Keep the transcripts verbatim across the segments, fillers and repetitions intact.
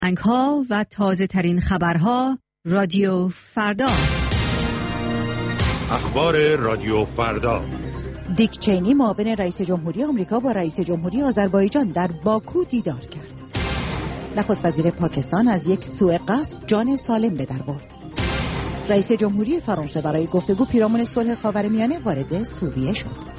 انک‌ها و تازه ترین خبرها رادیو فردا. اخبار رادیو فردا. دیک چینی معاون رئیس جمهوری آمریکا با رئیس جمهوری آذربایجان در باکو دیدار کرد. نخست وزیر پاکستان از یک سوء قصد جان سالم به در برد. رئیس جمهوری فرانسه برای گفتگو پیرامون صلح خاورمیانه وارد سوریه شد.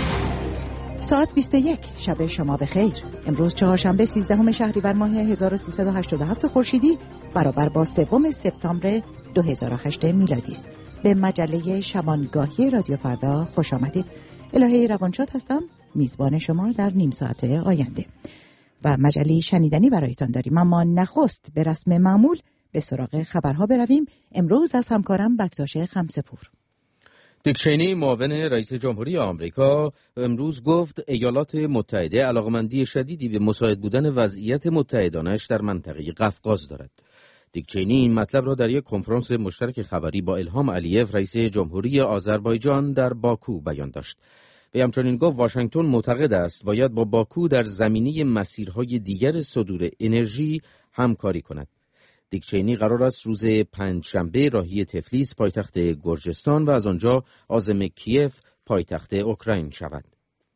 ساعت بیست و یک شب شما بخیر. امروز چهارشنبه سیزدهم شهریور ماه هزار و سیصد و هشتاد و هفت خورشیدی برابر با سوم سپتامبر دو هزار و هشت میلادی است. به مجله شبانگاهی رادیو فردا خوش آمدید. الهه روانشاد هستم، میزبان شما در نیم ساعت آینده. و مجله شنیدنی برایتان داریم، اما نخست به رسم معمول به سراغ خبرها برویم. امروز از همکارم بکتاش خمسه‌پور. دیک چینی معاون رئیس جمهوری آمریکا امروز گفت ایالات متحده علاقمندی شدیدی به مساعد بودن وضعیت متحدانش در منطقه قفقاز دارد. دیک چینی این مطلب را در یک کنفرانس مشترک خبری با الهام علیف رئیس جمهوری آذربایجان در باکو بیان داشت. و همچنین گفت واشنگتن معتقد است باید با باکو در زمینه مسیرهای دیگر صدور انرژی همکاری کند. دیک چینی قرار است روز پنجشنبه راهی تفلیس پایتخت گرجستان و از آنجا عازم کیف پایتخت اوکراین شود.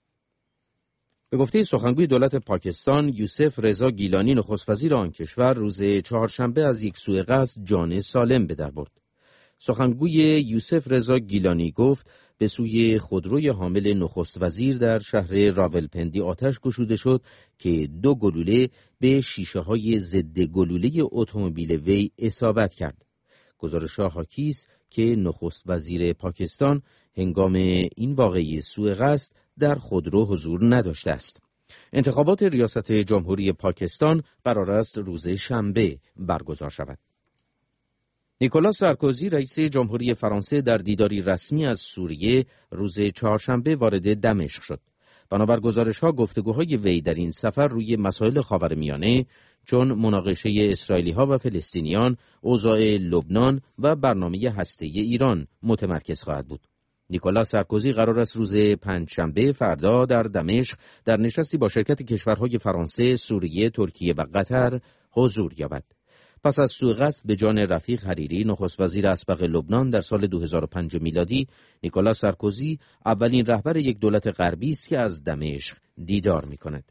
به گفته سخنگوی دولت پاکستان یوسف رضا گیلانی نخست وزیر آن کشور روز چهارشنبه از یک سوء قصد جان سالم به در برد. سخنگوی یوسف رضا گیلانی گفت به سوی خودروی حامل نخست وزیر در شهر راولپندی آتش گشوده شد که دو گلوله به شیشه های ضد گلوله اتومبیل وی اصابت کرد. گزارش‌ها حاکی است که نخست وزیر پاکستان هنگام این واقعه سوء قصد در خودرو حضور نداشته است. انتخابات ریاست جمهوری پاکستان قرار است روز شنبه برگزار شود. نیکولا سارکوزی رئیس جمهوری فرانسه در دیداری رسمی از سوریه روز چهارشنبه وارد دمشق شد. بنابر گزارش‌ها گفتگوهای وی در این سفر روی مسائل خاورمیانه چون مناقشه اسرائیلی‌ها و فلسطینیان، اوضاع لبنان و برنامه هسته‌ای ایران متمرکز خواهد بود. نیکولا سارکوزی قرار است روز پنجشنبه فردا در دمشق در نشستی با شرکت کشورهای فرانسه، سوریه، ترکیه و قطر حضور یابد. پس از سوء قصد به جان رفیق حریری نخست وزیر اسبق لبنان در سال دو هزار و پنج میلادی، نیکولا سارکوزی اولین رهبر یک دولت غربی است که از دمشق دیدار می‌کند.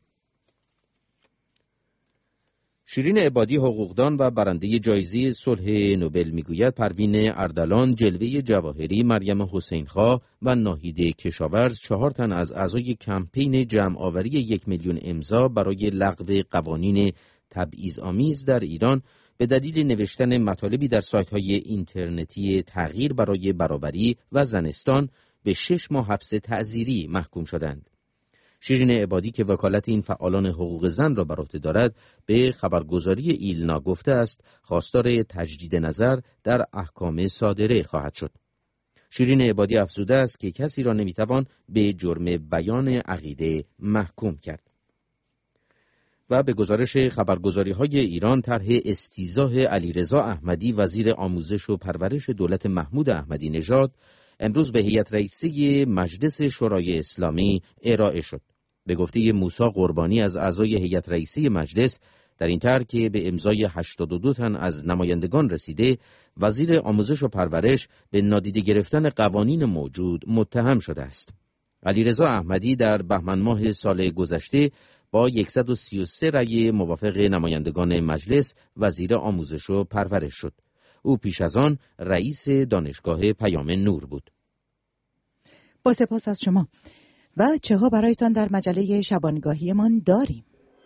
شیرین عبادی حقوقدان و برنده جایزه صلح نوبل میگوید پروین اردلان، جلوه جواهری، مریم حسین‌خواه و ناهید کشاورز چهار تن از اعضای کمپین جمع‌آوری یک میلیون امضا برای لغو قوانین تبعیض‌آمیز در ایران به دلیل نوشتن مطالبی در سایت‌های اینترنتی تغییر برای برابری و زنستان به شش ماه حبس تعزیری محکوم شدند. شیرین عبادی که وکالت این فعالان حقوق زن را بر عهده دارد به خبرگزاری ایلنا گفته است خواستار تجدید نظر در احکام صادره خواهد شد. شیرین عبادی افزوده است که کسی را نمیتوان به جرم بیان عقیده محکوم کرد. و به گزارش خبرگزاری‌های ایران طرح استیضاح علیرضا احمدی وزیر آموزش و پرورش دولت محمود احمدی نژاد امروز به هیئت رئیسه مجلس شورای اسلامی ارائه شد. به گفته موسی قربانی از اعضای هیئت رئیسه مجلس در این طرح که به امضای هشتاد و دو تن از نمایندگان رسیده، وزیر آموزش و پرورش به نادیده گرفتن قوانین موجود متهم شده است. علیرضا احمدی در بهمن ماه سال گذشته با صد و سی و سه رأی موافق نمایندگان مجلس وزیر آموزش و پرورش شد. او پیش از آن رئیس دانشگاه پیام نور بود. با سپاس از شما. و چه ها برایتان در مجله شبانگاهیمان داریم؟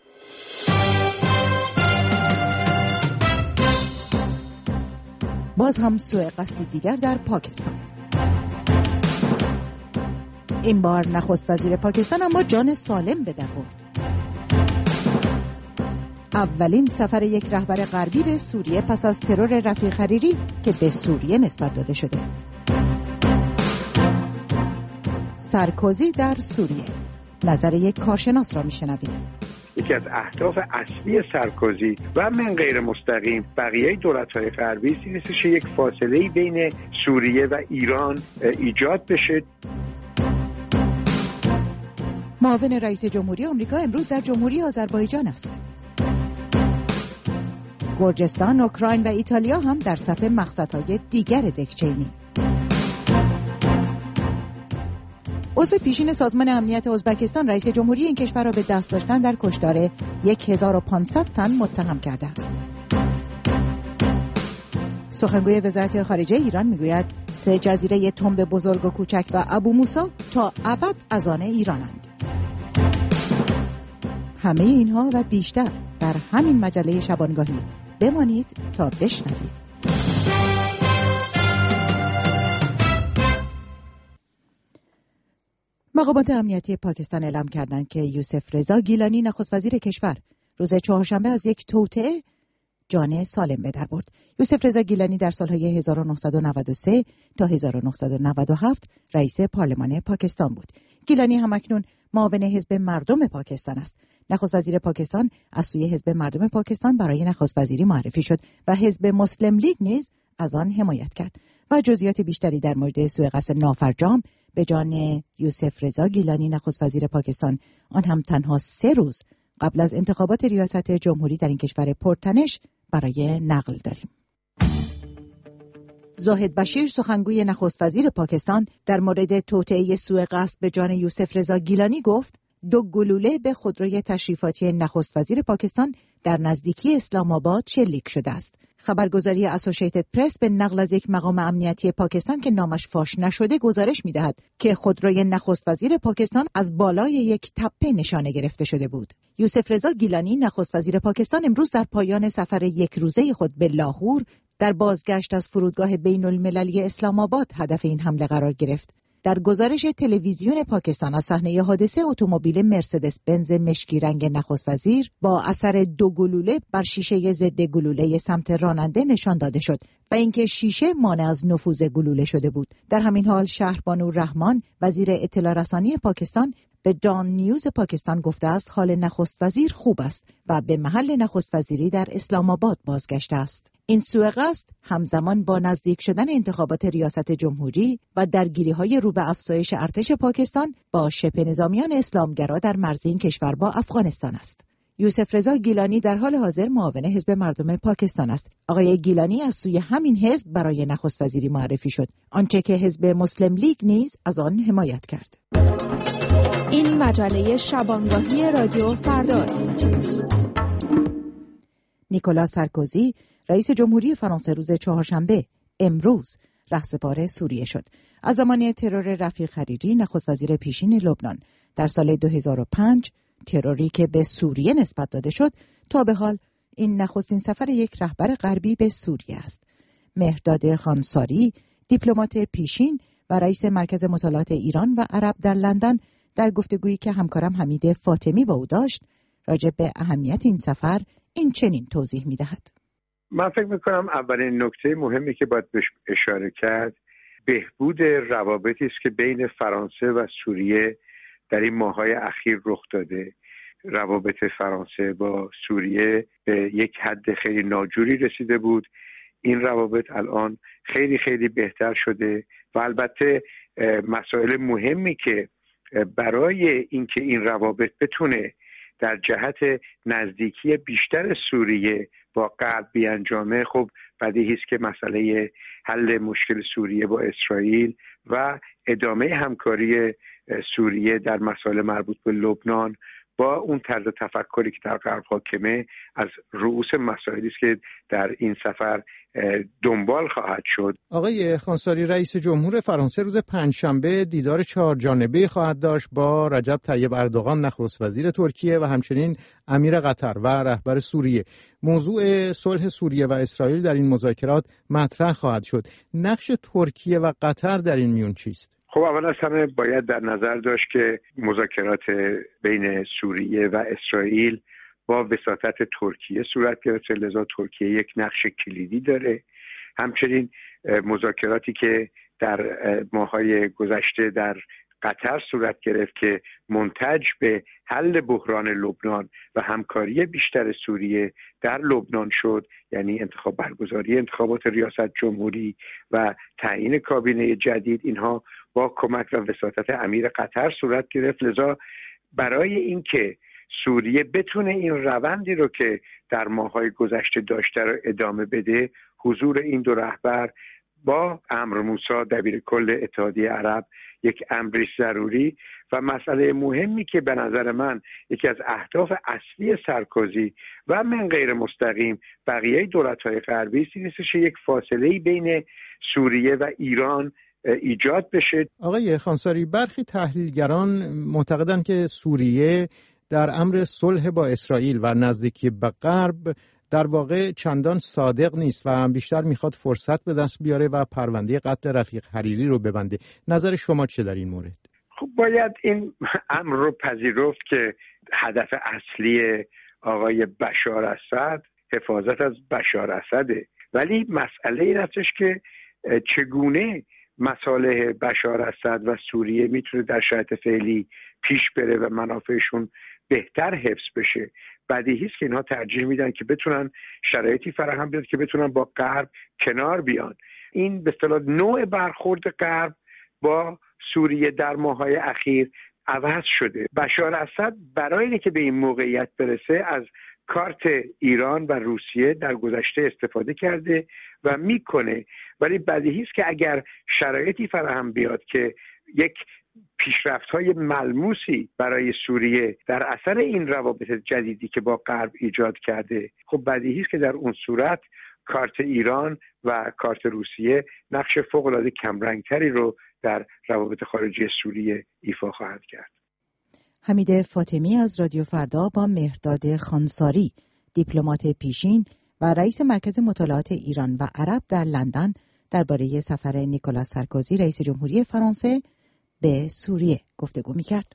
باز هم سوء قصدی دیگر در پاکستان. این بار نخست وزیر پاکستان اما جان سالم به در برد. اولین سفر یک رهبر غربی به سوریه پس از ترور رفیق حریری که به سوریه نسبت داده شده. سارکوزی در سوریه، نظر یک کارشناس را میشنویم. یکی از اهداف اصلی سارکوزی و من غیر مستقیم بقیه دولت‌های غربی نیستش یک فاصله بین سوریه و ایران ایجاد بشه. معاون رئیس جمهوری آمریکا امروز در جمهوری آذربایجان است. گرجستان، اوکراین و ایتالیا هم در صف مقصدهای دیگر دیک چینی. عضو پیشین سازمان امنیت ازبکستان رئیس جمهوری این کشور را به دست داشتن در کشتار هزار و پانصد تن متهم کرده است. سخنگوی وزارت خارجه ایران میگوید سه جزیره تنب بزرگ و کوچک و ابو موسی تا ابد از آن ایرانند. همه اینها و بیشتر در همین مجله شبانگاهی. بمانید تا بشنوید. مقامات امنیتی پاکستان اعلام کردند که یوسف رضا گیلانی نخست وزیر کشور روز چهارشنبه از یک توطئه جان سالم به در برد. یوسف رضا گیلانی در سالهای هزار و نهصد و نود و سه تا هزار و نهصد و نود و هفت رئیس پارلمان پاکستان بود. گیلانی همکنون معاون حزب مردم پاکستان است. نخست وزیر پاکستان از سوی حزب مردم پاکستان برای نخست وزیری معرفی شد و حزب مسلم لیگ نیز از آن حمایت کرد. و جزئیات بیشتری در مورد سوء قصد نافرجام به جان یوسف رضا گیلانی نخست وزیر پاکستان، آن هم تنها سه روز قبل از انتخابات ریاست جمهوری در این کشور پرتنش، برای نقل داریم. زاهد بشیر سخنگوی نخست وزیر پاکستان در مورد توطئه سوء قصد به جان یوسف رضا گیلانی گفت دو گلوله به خودروی تشریفاتی نخست وزیر پاکستان در نزدیکی اسلام آباد شلیک شده است. خبرگزاری اسوسییتد پرس به نقل از یک مقام امنیتی پاکستان که نامش فاش نشده گزارش می‌دهد که خودروی نخست وزیر پاکستان از بالای یک تپه نشانه گرفته شده بود. یوسف رضا گیلانی نخست وزیر پاکستان امروز در پایان سفر یک روزه خود به لاهور در بازگشت از فرودگاه بین المللی اسلام آباد هدف این حمله قرار گرفت. در گزارش تلویزیون پاکستان از صحنه حادثه، اتومبیل مرسدس بنز مشکی رنگ نخست وزیر با اثر دو گلوله بر شیشه ضد گلوله سمت راننده نشان داده شد و اینکه شیشه مانع از نفوذ گلوله شده بود. در همین حال شهربانو رحمان وزیر اطلاع رسانی پاکستان به دان نیوز پاکستان گفته است حال نخست وزیر خوب است و به محل نخست وزیری در اسلام آباد بازگشته است. این سوء قصد همزمان با نزدیک شدن انتخابات ریاست جمهوری و درگیری‌های رو به افزایش ارتش پاکستان با شبه نظامیان اسلامگرا در مرز این کشور با افغانستان است. یوسف رضا گیلانی در حال حاضر معاون حزب مردم پاکستان است. آقای گیلانی از سوی همین حزب برای نخست وزیری معرفی شد، آنچه که حزب مسلم لیگ نیز از آن حمایت کرد. این مجله شبانگاهی رادیو فرداست. نیکولا سارکوزی رئیس جمهوری فرانسه روز چهارشنبه امروز رهسپار سوریه شد. از زمان ترور رفیق حریری نخست وزیر پیشین لبنان در سال دو هزار و پنج، تروری که به سوریه نسبت داده شد، تا به حال این نخستین سفر یک رهبر غربی به سوریه است. مهرداد خانساری، دیپلمات پیشین و رئیس مرکز مطالعات ایران و عرب در لندن، در گفتگویی که همکارم حمید فاطمی با او داشت راجع به اهمیت این سفر این چنین توضیح می‌دهد. من فکر می‌کنم اولین نکته مهمی که باید بهش اشاره کرد بهبود روابطی است که بین فرانسه و سوریه در این ماه‌های اخیر رخ داده. روابط فرانسه با سوریه به یک حد خیلی ناجوری رسیده بود. این روابط الان خیلی خیلی بهتر شده و البته مسائل مهمی که برای اینکه این روابط بتونه در جهت نزدیکی بیشتر سوریه با غرب بیانجامه، خب بدیهی است که مسئله حل مشکل سوریه با اسرائیل و ادامه همکاری سوریه در مسائل مربوط به لبنان با اون طرز تفکری که در غرب حاکمه از رؤوس مسائلی است که در این سفر دنبال خواهد شد. آقای خانساری، رئیس جمهور فرانسه روز پنجشنبه دیدار چهار جانبه خواهد داشت با رجب طیب اردوغان نخست وزیر ترکیه و همچنین امیر قطر و رهبر سوریه. موضوع صلح سوریه و اسرائیل در این مذاکرات مطرح خواهد شد. نقش ترکیه و قطر در این میون چیست؟ خب اول از همه باید در نظر داشت که مذاکرات بین سوریه و اسرائیل با وساطت ترکیه صورت گرفته، لذا ترکیه یک نقش کلیدی داره. همچنین مذاکراتی که در ماه‌های گذشته در قطر صورت گرفت که منتج به حل بحران لبنان و همکاری بیشتر سوریه در لبنان شد، یعنی انتخاب برگزاری انتخابات ریاست جمهوری و تعیین کابینه جدید، اینها با کمک و وساطت امیر قطر صورت گرفت. لذا برای اینکه سوریه بتونه این روندی رو که در ماه‌های گذشته داشته رو ادامه بده، حضور این دو رهبر با عمرو موسی دبیر کل اتحادیه عرب یک امری ضروری و مسئله مهمی که به نظر من یکی از اهداف اصلی سرکوزی و من غیر مستقیم بقیه دولت‌های غربی است، این است یک فاصله بین سوریه و ایران ایجاد بشه. آقای خانساری، برخی تحلیلگران معتقدند که سوریه در امر صلح با اسرائیل و نزدیکی به غرب در واقع چندان صادق نیست و بیشتر میخواد فرصت به دست بیاره و پرونده قتل رفیق حریری رو ببنده. نظر شما چه در این مورد؟ خب باید این امر رو پذیرفت که هدف اصلی آقای بشار اسد حفاظت از بشار اسده، ولی مسئله این هستش که چگونه مصالح بشار اسد و سوریه میتونه در شرایط فعلی پیش بره و منافعشون بهتر حفظ بشه. بدیهی است که اینها ترجیح میدن که بتونن شرایطی فراهم بیاد که بتونن با غرب کنار بیان. این به اصطلاح نوع برخورد غرب با سوریه در ماه‌های اخیر عوض شده. بشار اسد برای اینکه به این موقعیت برسه از کارت ایران و روسیه در گذشته استفاده کرده و میکنه، ولی بدیهی است که اگر شرایطی فراهم بیاد که یک پیشرفت‌های ملموسی برای سوریه در اثر این روابط جدیدی که با غرب ایجاد کرده، خب بدیهی است که در اون صورت کارت ایران و کارت روسیه نقش فوق‌العاده کمرنگتری رو در روابط خارجی سوریه ایفا خواهد کرد. حمید فاطمی از رادیو فردا با مهرداد خانساری، دیپلمات پیشین و رئیس مرکز مطالعات ایران و عرب در لندن درباره سفر نیکولاس سارکوزی رئیس جمهوری فرانسه به سوریه گفتگو می‌کرد.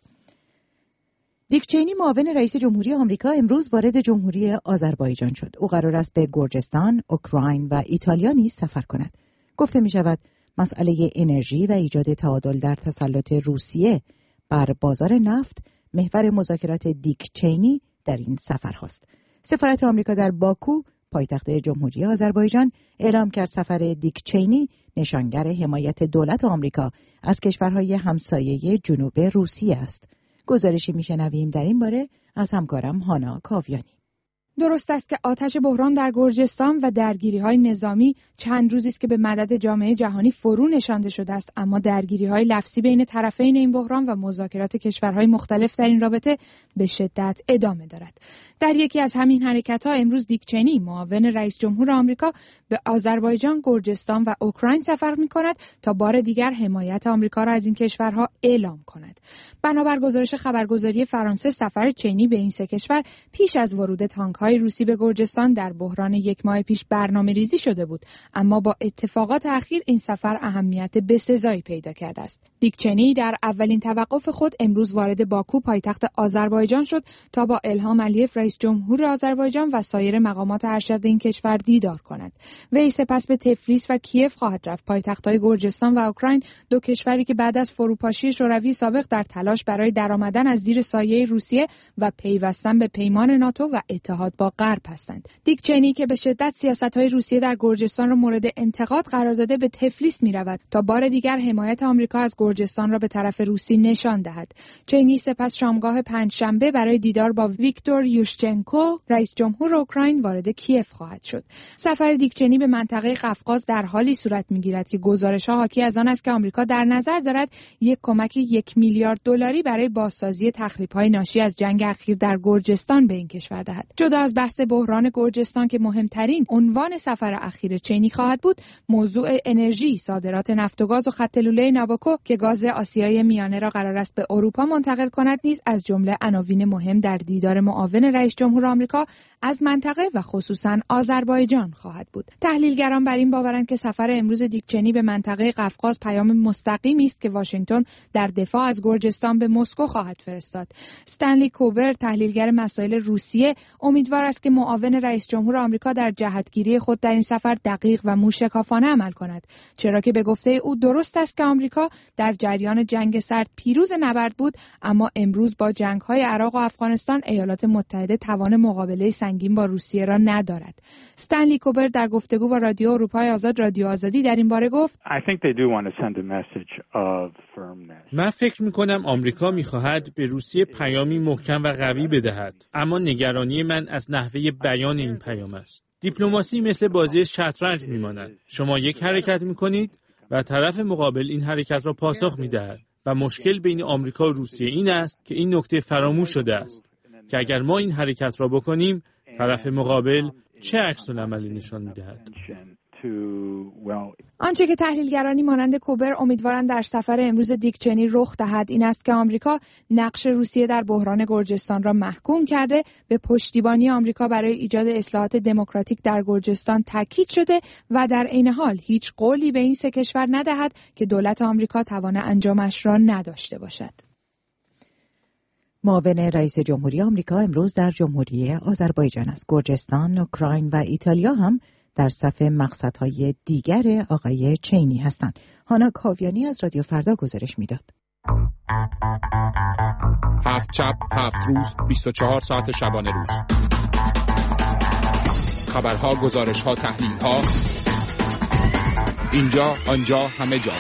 دیک چینی معاون رئیس جمهوری آمریکا امروز وارد جمهوری آذربایجان شد. او قرار است به گرجستان، اوکراین و ایتالیا نیز سفر کند. گفته می‌شود مسئله انرژی و ایجاد تعادل در تسلط روسیه بر بازار نفت محور مذاکرات دیک چینی در این سفر هاست. سفارت آمریکا در باکو، پایتخت جمهوری آذربایجان، اعلام کرد سفر دیک چینی نشانگر حمایت دولت آمریکا از کشورهای همسایه جنوب روسیه است. گزارشی میشنویم در این باره از همکارم هانا کاویانی. درست است که آتش بحران در گرجستان و درگیری‌های نظامی چند روزی است که به مدد جامعه جهانی فرو نشانده شده است، اما درگیری‌های لفظی بین طرفین این بحران و مذاکرات کشورهای مختلف در این رابطه به شدت ادامه دارد. در یکی از همین حرکت‌ها امروز دیک چینی معاون رئیس جمهور آمریکا به آذربایجان، گرجستان و اوکراین سفر می‌کند تا بار دیگر حمایت آمریکا را از این کشورها اعلام کند. بنابر گزارش خبرگزاری فرانسه، سفر چینی به این سه کشور پیش از ورود تانک های روسی به گرجستان در بحران یک ماه پیش برنامه ریزی شده بود، اما با اتفاقات اخیر این سفر اهمیت بسزایی پیدا کرده است. دیک چینی در اولین توقف خود امروز وارد باکو، پایتخت آذربایجان شد تا با الهام علیف رئیس جمهور آذربایجان و سایر مقامات ارشد این کشور دیدار کند. وی سپس به تفلیس و کیف خواهد رفت. پایتخت‌های گرجستان و اوکراین دو کشوری که بعد از فروپاشی شوروی سابق در تلاش برای درآمدن از زیر سایه روسیه و پیوستن به پیمان ناتو و اتحاد با غرب هستند. دیک چینی که به شدت سیاست‌های روسیه در گرجستان را مورد انتقاد قرار داده، به تفلیس می‌رود تا بار دیگر حمایت آمریکا از گرجستان را به طرف روسی نشان دهد. چینی سپس شامگاه پنجشنبه برای دیدار با ویکتور یوشچنکو، رئیس جمهور اوکراین، وارد کیف خواهد شد. سفر دیک چینی به منطقه قفقاز در حالی صورت می‌گیرد که گزارش‌ها حاکی از آن است که آمریکا در نظر دارد یک کمک یک میلیارد دلاری برای بازسازی تخریب‌های ناشی از جنگ اخیر در گرجستان به این کشور دهد. جدا از بحث بحران گرجستان که مهمترین عنوان سفر اخیر چینی خواهد بود، موضوع انرژی، صادرات نفت و گاز و خط لوله نابوکو که گاز آسیای میانه را قرار است به اروپا منتقل کند نیز از جمله عناوین مهم در دیدار معاون رئیس جمهور آمریکا از منطقه و خصوصاً آذربایجان خواهد بود. تحلیلگران بر این باورند که سفر امروز دیک چینی به منطقه قفقاز پیام مستقیمی است که واشنگتن در دفاع از گرجستان به مسکو خواهد فرستاد. استنلی کوبر، تحلیلگر مسائل روسیه، امیدوار امیدوار است که معاون رئیس جمهور آمریکا در جهتگیری خود در این سفر دقیق و موشکافانه عمل کند، چرا که به گفته او درست است که آمریکا در جریان جنگ سرد پیروز نبرد بود، اما امروز با جنگ‌های عراق و افغانستان ایالات متحده توان مقابله سنگین با روسیه را ندارد. استنلی کوبر در گفتگو با رادیو اروپای آزاد رادیو آزادی در این باره گفت: من فکر می‌کنم آمریکا می‌خواهد به روسیه پیامی محکم و قوی بدهد، اما نگرانی من از نحوه بیان این پیام است. دیپلماسی مثل بازی شطرنج می‌ماند. شما یک حرکت می‌کنید و طرف مقابل این حرکت را پاسخ می‌دهد و مشکل بین آمریکا و روسیه این است که این نکته فراموش شده است که اگر ما این حرکت را بکنیم، طرف مقابل چه عکس‌العملی نشان می‌دهد. آنچه که تحلیلگرانی مانند کوبر امیدوارند در سفر امروز دیک چنی رخ دهد این است که آمریکا نقش روسیه در بحران گرجستان را محکوم کرده، به پشتیبانی آمریکا برای ایجاد اصلاحات دموکراتیک در گرجستان تاکید شده و در عین حال هیچ قولی به این سه کشور ندهد که دولت آمریکا توان انجامش را نداشته باشد. معاون رئیس جمهوری آمریکا امروز در جمهوری آذربایجان است. گرجستان، اوکراین و ایتالیا هم در صف مقصدهای دیگر آقای چینی هستند. هانا کاویانی از رادیو فردا گزارش میداد. هفت شب، هفت روز، بیست و چهار ساعت شبانه روز. خبرها، گزارشها، تحلیلها. اینجا، آنجا، همه جا.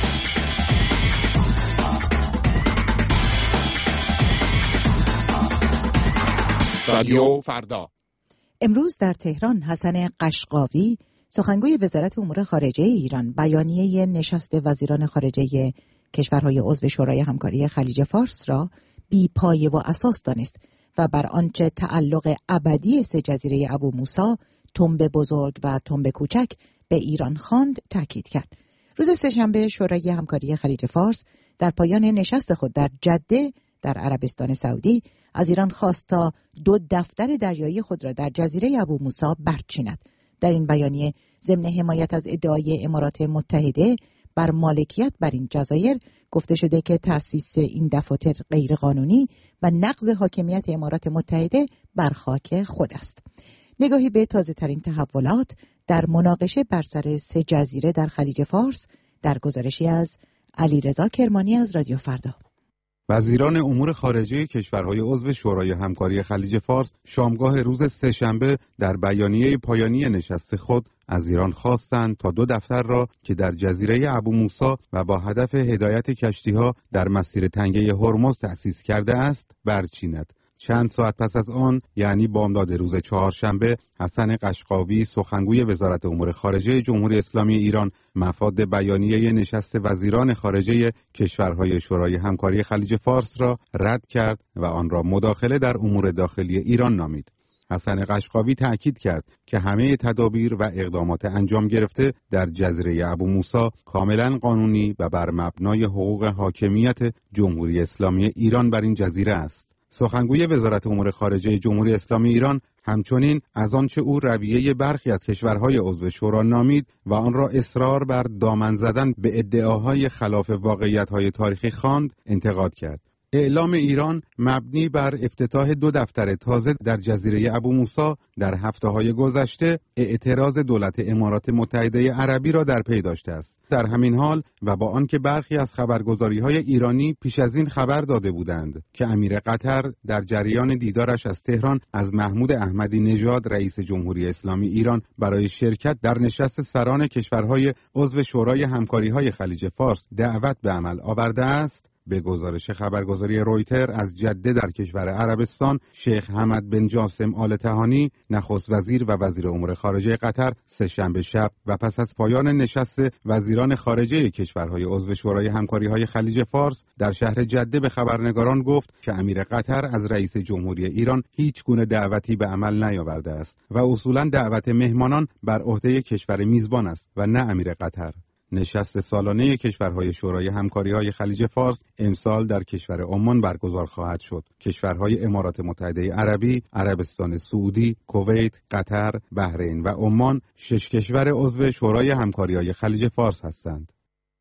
رادیو فردا. امروز در تهران حسن قشقاوی سخنگوی وزارت امور خارجه ایران بیانیه نشست وزیران خارجه کشورهای عضو شورای همکاری خلیج فارس را بی پایه و اساس دانست و بر آنچه تعلق ابدی سه جزیره ابو موسی، تنب بزرگ و تنب کوچک به ایران خواند تاکید کرد. روز سه‌شنبه شورای همکاری خلیج فارس در پایان نشست خود در جده در عربستان سعودی از ایران خواست تا دو دفتر دریایی خود را در جزیره ابو موسی برچیند. در این بیانیه ضمن حمایت از ادعای امارات متحده بر مالکیت بر این جزایر گفته شده که تأسیس این دفاتر غیرقانونی و نقض حاکمیت امارات متحده بر خاک خود است. نگاهی به تازه ترین تحولات در مناقشه بر سر سه جزیره در خلیج فارس در گزارشی از علیرضا کرمانی از رادیو فردا. وزیران امور خارجه کشورهای عضو شورای همکاری خلیج فارس شامگاه روز سه‌شنبه در بیانیه پایانی نشست خود از ایران خواستند تا دو دفتر را که در جزیره ابو موسی و با هدف هدایت کشتی‌ها در مسیر تنگه هرمز تأسیس کرده است برچیند. چند ساعت پس از آن، یعنی بامداد روز چهارشنبه، حسن قشقاوی سخنگوی وزارت امور خارجه جمهوری اسلامی ایران مفاد بیانیه نشست وزیران خارجه کشورهای شورای همکاری خلیج فارس را رد کرد و آن را مداخله در امور داخلی ایران نامید. حسن قشقاوی تأکید کرد که همه تدابیر و اقدامات انجام گرفته در جزیره ابو موسی کاملا قانونی و بر مبنای حقوق حاکمیت جمهوری اسلامی ایران بر این جزیره است. سخنگوی وزارت امور خارجه جمهوری اسلامی ایران همچنین از آنچه او رویه برخی از کشورهای عضو شورا نامید و آن را اصرار بر دامن زدن به ادعاهای خلاف واقعیت‌های تاریخی خواند انتقاد کرد. اعلام ایران مبنی بر افتتاح دو دفتر تازه در جزیره ابو موسی در هفته‌های گذشته اعتراض دولت امارات متحده عربی را در پی داشته است. در همین حال و با آنکه برخی از خبرگزاری‌های ایرانی پیش از این خبر داده بودند که امیر قطر در جریان دیدارش از تهران از محمود احمدی نژاد رئیس جمهوری اسلامی ایران برای شرکت در نشست سران کشورهای عضو شورای همکاری‌های خلیج فارس دعوت به عمل آورده است، به گزارش خبرگزاری رویتر از جده در کشور عربستان، شیخ حمد بن جاسم آل تهانی، نخست وزیر و وزیر امور خارجه قطر، سه‌شنبه شب و پس از پایان نشست وزیران خارجه کشورهای عضو شورای همکاری‌های خلیج فارس در شهر جده به خبرنگاران گفت که امیر قطر از رئیس جمهوری ایران هیچ گونه دعوتی به عمل نیاورده است و اصولاً دعوت مهمانان بر عهده کشور میزبان است و نه امیر قطر. نشست سالانه کشورهای شورای همکاری‌های خلیج فارس امسال در کشور عمان برگزار خواهد شد. کشورهای امارات متحده عربی، عربستان سعودی، کویت، قطر، بحرین و عمان شش کشور عضو شورای همکاری‌های خلیج فارس هستند.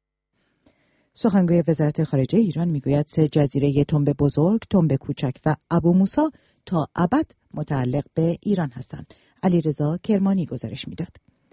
سخنگوی وزارت خارجه ایران میگوید سه جزیره تنب بزرگ، تنب کوچک و ابو موسی تا ابد متعلق به ایران هستند. علیرضا کرمانی گزارش میداد.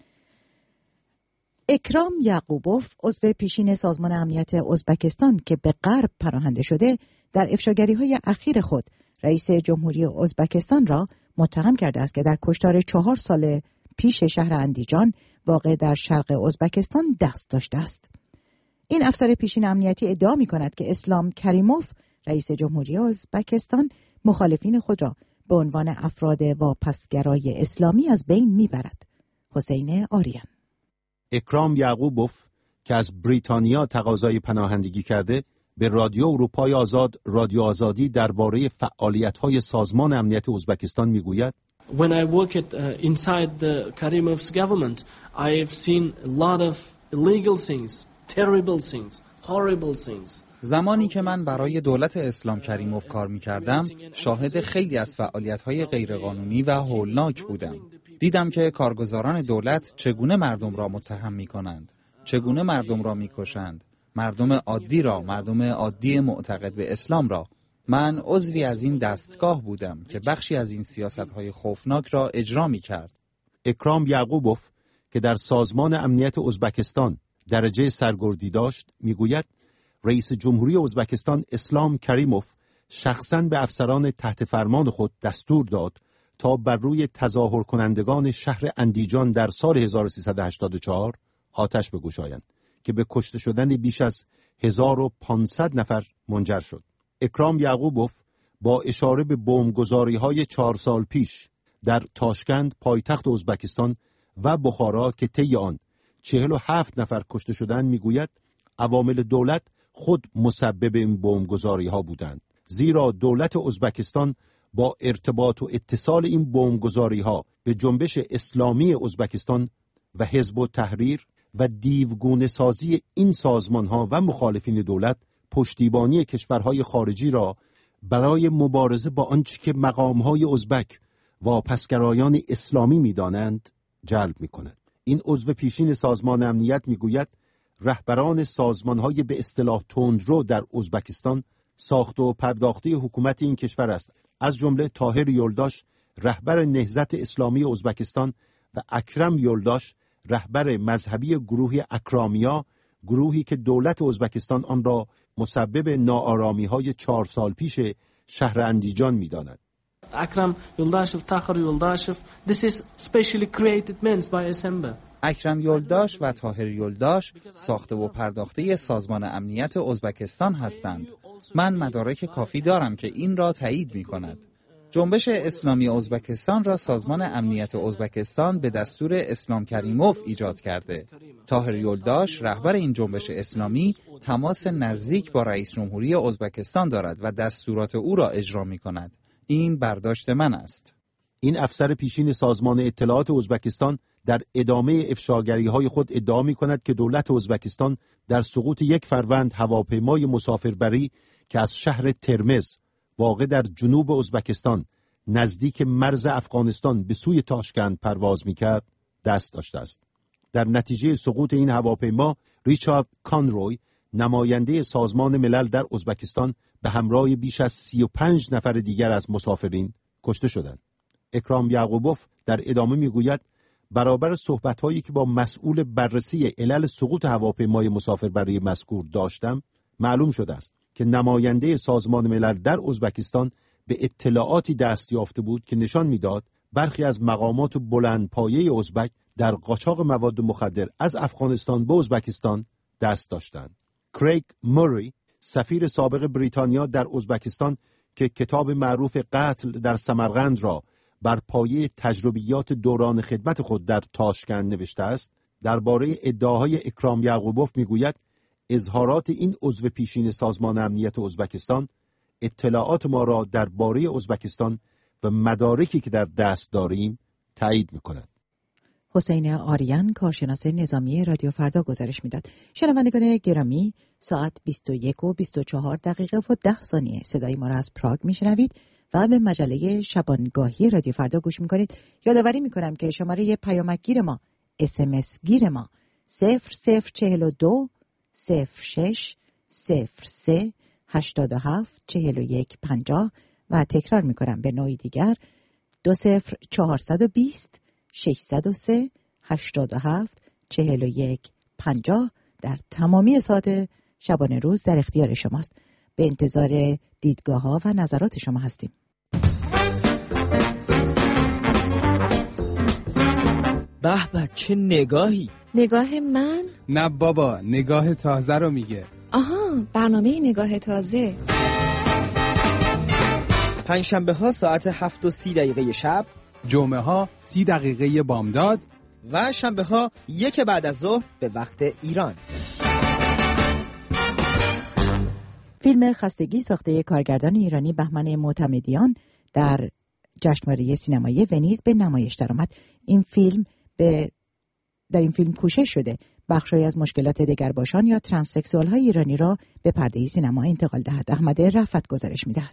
اکرام یعقوبوف، عضو پیشین سازمان امنیت ازبکستان که به غرب پناهنده شده، در افشاگری‌های اخیر خود رئیس جمهوری ازبکستان را متهم کرده است که در کشتار چهار سال پیش شهر اندیجان واقع در شرق ازبکستان دست داشته است. این افسر پیشین امنیتی ادعا می‌کند که اسلام کریموف، رئیس جمهوری ازبکستان، مخالفین خود را به عنوان افراد واپسگرای اسلامی از بین میبرد. حسین آریان. اکرام یعقوبوف که از بریتانیا تقاضای پناهندگی کرده، به رادیو اروپای آزاد، رادیو آزادی درباره فعالیت‌های سازمان امنیت ازبکستان میگوید: When I work at uh, inside the Karimov's government, I have seen a lot of illegal things, terrible things, horrible things. زمانی که من برای دولت اسلام کریموف کار می‌کردم، شاهد خیلی از فعالیت‌های غیرقانونی و هولناک بودم. دیدم که کارگزاران دولت چگونه مردم را متهم می‌کنند، چگونه مردم را می‌کشند، مردم عادی را، مردم عادی معتقد به اسلام را. من عضوی از این دستگاه بودم که بخشی از این سیاست‌های خوفناک را اجرا می‌کرد. اکرام یعقوبوف که در سازمان امنیت ازبکستان درجه سرگردی داشت، میگوید رئیس جمهوری ازبکستان اسلام کریموف شخصاً به افسران تحت فرمان خود دستور داد تا بر روی تظاهر کنندگان شهر اندیجان در سال هزار و سیصد و هشتاد و چهار آتش بگشایند که به کشته شدن بیش از هزار و پانصد نفر منجر شد. اکرام یعقوبوف با اشاره به بمبگذاری‌های چهار سال پیش در تاشکند پایتخت ازبکستان و بخارا که طی آن چهل و هفت نفر کشته شدند میگوید عوامل دولت خود مسبب این بمبگذاری‌ها بودند، زیرا دولت ازبکستان با ارتباط و اتصال این بمبگذاری‌ها به جنبش اسلامی ازبکستان و حزب التحریر و دیوگونه سازی این سازمان‌ها و مخالفین دولت پشتیبانی کشورهای خارجی را برای مبارزه با آنچه که مقام‌های ازبک واپسگرایان اسلامی می‌دانند جلب می‌کند. این عضو پیشین سازمان امنیت می‌گوید رهبران سازمان‌های به اصطلاح تندرو در ازبکستان ساخت و پرداخته حکومت این کشور است، از جمله طاهر یولداش رهبر نهضت اسلامی ازبکستان و اکرم یولداش رهبر مذهبی گروه اکرامیا، گروهی که دولت ازبکستان آن را مسبب ناآرامی‌های چهار سال پیش شهر اندیجان می‌داند. اکرم یولداشف، طاهر یولداشف، this is specially created men by Assembly. اکرم یولداش و طاهر یولداش ساخته و پرداخته سازمان امنیت ازبکستان هستند. من مدارک کافی دارم که این را تایید می‌کند. جنبش اسلامی ازبکستان را سازمان امنیت ازبکستان به دستور اسلام کریموف ایجاد کرده. طاهر یولداش رهبر این جنبش اسلامی تماس نزدیک با رئیس جمهوری ازبکستان دارد و دستورات او را اجرا می‌کند. این برداشت من است. این افسر پیشین سازمان اطلاعات ازبکستان در ادامه افشاگری‌های خود ادعا می‌کند که دولت ازبکستان در سقوط یک فروند هواپیمای مسافربری که از شهر ترمز واقع در جنوب ازبکستان نزدیک مرز افغانستان به سوی تاشکند پرواز می‌کرد دست داشته است. در نتیجه سقوط این هواپیما ریچارد کانروی، نماینده سازمان ملل در ازبکستان، به همراه بیش از سی و پنج نفر دیگر از مسافرین کشته شدند. اکرام یعقوبوف در ادامه میگوید برابر صحبت‌هایی که با مسئول بررسی علل سقوط هواپیمای مسافربری مذکور داشتم، معلوم شده است که نماینده سازمان ملل در ازبکستان به اطلاعاتی دست یافته بود که نشان میداد برخی از مقامات بلندپایه ازبک در قاچاق مواد مخدر از افغانستان به ازبکستان دست داشتند. کریگ موری، سفیر سابق بریتانیا در ازبکستان که کتاب معروف قتل در سمرقند را بر پایه تجربیات دوران خدمت خود در تاشکند نوشته است، درباره ادعاهای اکرام یعقوبوف میگوید اظهارات این عضو پیشین سازمان امنیت ازبکستان اطلاعات ما را درباره ازبکستان و مدارکی که در دست داریم تایید می‌کند. حسین آریان، کارشناس نظامی رادیو فردا گزارش میداد. شنوندگان گرامی، ساعت بیست و یک و بیست و چهار دقیقه و ده ثانیه صدای ما را از پراگ میشنوید و به مجله شبانگاهی رادیو فردا گوش میکنید. یادآوری میکنم که شماره پیامک گیر ما، اس ام اس گیر ما صفر صفر چهل و دو صفر شش صفر سه هشتاد و هفت چهل و یک پنجاه و تکرار میکنم به نوعی دیگر دو صفر چهارصد و بیست ششصد و سه هشتاد و هفت چهل و یک پنجاه در تمامی ساعت شبانه روز در اختیار شماست. به انتظار دیدگاه ها و نظرات شما هستیم. به به چه نگاهی. نگاه من؟ نه بابا، نگاه تازه رو میگه. آها، برنامه نگاه تازه. پنجشنبه ها ساعت هفت و سی دقیقه شب، جمعه ها سی دقیقه بامداد و شنبه ها یک بعد از ظهر به وقت ایران. فیلم خستگی ساخته کارگردان ایرانی بهمن معتمدیان در جشنواره سینمایی ونیز به نمایش درآمد. این فیلم به در این فیلم کوشش شده بخشی از مشکلات دگرباشان یا ترانسکسوال های ایرانی را به پرده سینما انتقال دهد. احمد رفعت گزارش می‌دهد.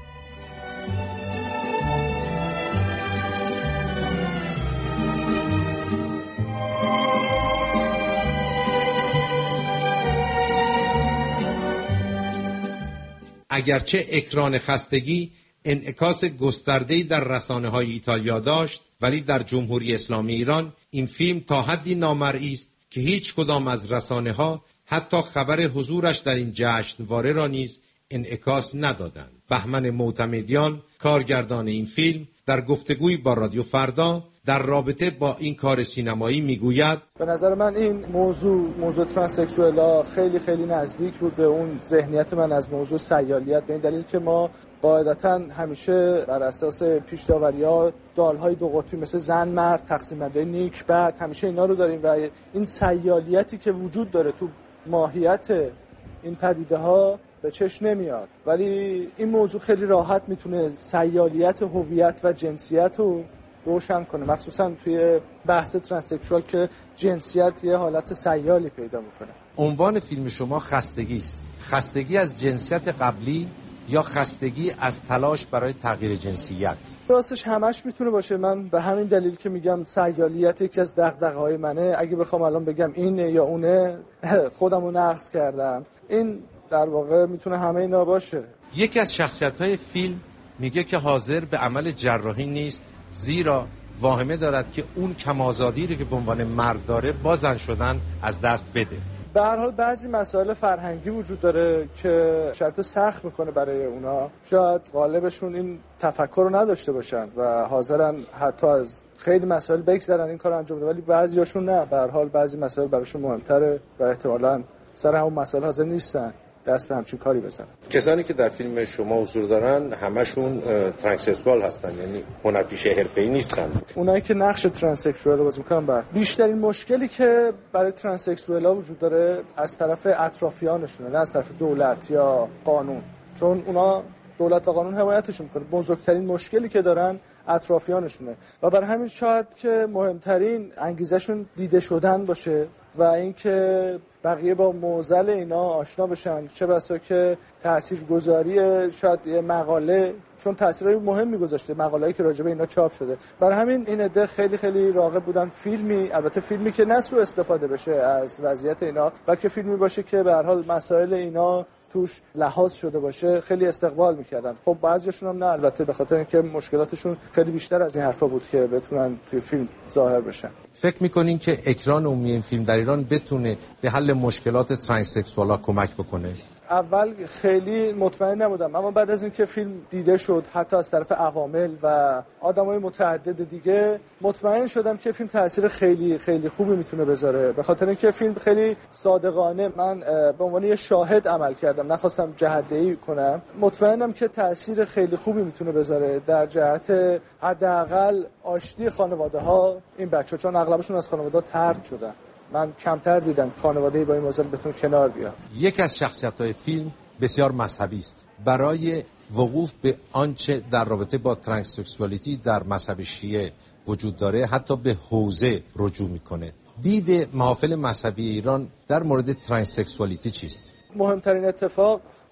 اگرچه اکران خستگی انعکاس گسترده‌ای در رسانه‌های ایتالیا داشت، ولی در جمهوری اسلامی ایران این فیلم تا حدی نامرئی است که هیچ کدام از رسانه‌ها حتی خبر حضورش در این جشنواره را نیز انعکاس ندادند. بهمن معتمدیان، کارگردان این فیلم، در گفتگویی با رادیو فردا در رابطه با این کار سینمایی میگوید: به نظر من این موضوع موضوع ترانسکسوئلا خیلی خیلی نزدیک بود به اون ذهنیت من از موضوع سیالیت، به این دلیل که ما قاعدتاً همیشه بر اساس پیش داوری‌ها دال‌های دو قطبی مثل زن مرد تقسیم بندی نیک بد همیشه اینا رو داریم و این سیالیتی که وجود داره تو ماهیت این پدیده‌ها به چشم نمیاد، ولی این موضوع خیلی راحت میتونه سیالیت هویت و جنسیت رو روشن کنه، مخصوصا توی بحث ترانسکسوال که جنسیت یه حالت سیالی پیدا میکنه. عنوان فیلم شما خستگی است. خستگی از جنسیت قبلی یا خستگی از تلاش برای تغییر جنسیت؟ راستش همش میتونه باشه. من به همین دلیل که میگم سیالیت یکی از دغدغه‌های منه، اگه بخوام الان بگم اینه یا اونه خودمو نقص کردم. این در واقع میتونه همه اینا باشه. یکی از شخصیت‌های فیلم میگه که حاضر به عمل جراحی نیست، زیرا واهمه دارد که اون کم‌آزادی رو که به عنوان مرد داره با زن شدن از دست بده. به هر حال بعضی مسائل فرهنگی وجود داره که شرط سخت میکنه برای اونا، شاید غالبشون این تفکر رو نداشته باشن و حاضرن حتی از خیلی مسائل بگذرن این کار انجام بدن، ولی بعضیاشون نه. به هر حال بعضی مسائل براشون مهمتره و احتمالاً سر همون مسائل حاضر نیستن دست به همچین کاری بزنن. کسانی که در فیلم شما حضور دارن همشون ترانسکسوال هستن، یعنی هنرپیشه حرفه‌ای نیستن. اونایی که نقش ترانسکسوال رو بازی می‌کنن بر بیشترین مشکلی که برای ترانسکسوال‌ها وجود داره از طرف اطرافیانشونه، نه از طرف دولت یا قانون، چون اونا دولت و قانون حمایتشون می‌کنه. بزرگترین مشکلی که دارن اطرافیانشونه و برای همین شاید که مهمترین انگیزشون دیده شدن باشه و اینکه بقیه با معضل اینا آشنا بشن، چه بسا که تاثیرگذاری شاید یه مقاله، چون تاثیرای مهمی گذاشته مقاله‌ای که راجع به اینا چاپ شده. برای همین این عده خیلی خیلی راغب بودن فیلمی، البته فیلمی که نه سوء استفاده بشه از وضعیت اینا، بلکه فیلمی باشه که به هر حال مسائل اینا توش لحاظ شده باشه، خیلی استقبال میکردن. خب بعضیاشون هم نه، البته به خاطر اینکه مشکلاتشون خیلی بیشتر از این حرفا بود که بتونن توی فیلم ظاهر بشن. فکر میکنین که اکران عمومی این فیلم در ایران بتونه به حل مشکلات ترانسکسوال‌ها کمک بکنه؟ اول خیلی مطمئن نبودم، اما بعد از اینکه فیلم دیده شد حتی از طرف عوامل و آدمای متعدد دیگه، مطمئن شدم که فیلم تاثیر خیلی خیلی خوبی میتونه بذاره، به خاطر اینکه فیلم خیلی صادقانه، من به عنوان یه شاهد عمل کردم، نخواستم جهت‌دهی کنم. مطمئنم که تاثیر خیلی خوبی میتونه بذاره در جهت حداقل آشتی خانواده‌ها این بچه‌ها، چون اغلبشون از خانواده‌ها طرد شدن. من کمتر دیدم خانواده‌ای با این موضوع بتونه کنار بیاد. یک از شخصیت‌های فیلم بسیار مذهبی است. برای وقوف به آنچه در رابطه با ترانسکسوالیتی در مذهب شیعه وجود داره حتی به حوزه رجوع میکنه. دید محافل مذهبی ایران در مورد ترانسکسوالیتی چیست؟ مهمترین اتفاق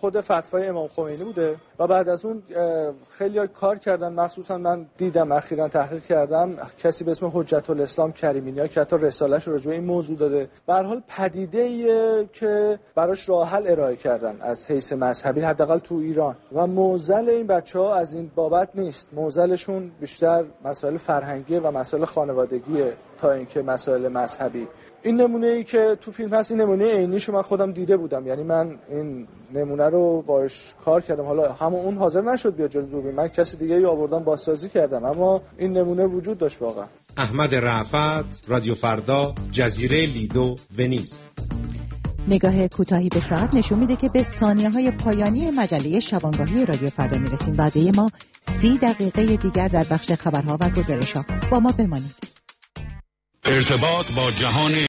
خود فتوای امام خمینی بوده و بعد از اون خیلی کار کردن، مخصوصا من دیدم اخیراً تحقیق کردم کسی به اسم حجت الاسلام کریمینیا که حتی رساله‌اش راجع به این موضوع داده. به هر حال پدیده‌ایه که براش راه حل ارائه کردن از حیث مذهبی، حداقل تو ایران، و معضل این بچه‌ها از این بابت نیست. معضلشون بیشتر مسائل فرهنگی و مسائل خانوادگیه تا اینکه مسائل مذهبی. این نمونه ای که تو فیلم هست این نمونه عینیشو من خودم دیده بودم، یعنی من این نمونه رو باش کار کردم. حالا همون اون حاضر نشد بیاد جلوی دوربین، من کسی دیگه ای آوردم بازسازی کردم، اما این نمونه وجود داشت واقعا. احمد رأفت، رادیو فردا، جزیره لیدو، ونیز. نگاه کوتاهی به ساعت نشون میده که به ثانیه‌های پایانی مجله شبانگاهی رادیو فردا میرسیم. وعده ما سی دقیقه دیگر در بخش خبرها و گزارش‌ها. با ما بمانید. ارتباط با جهان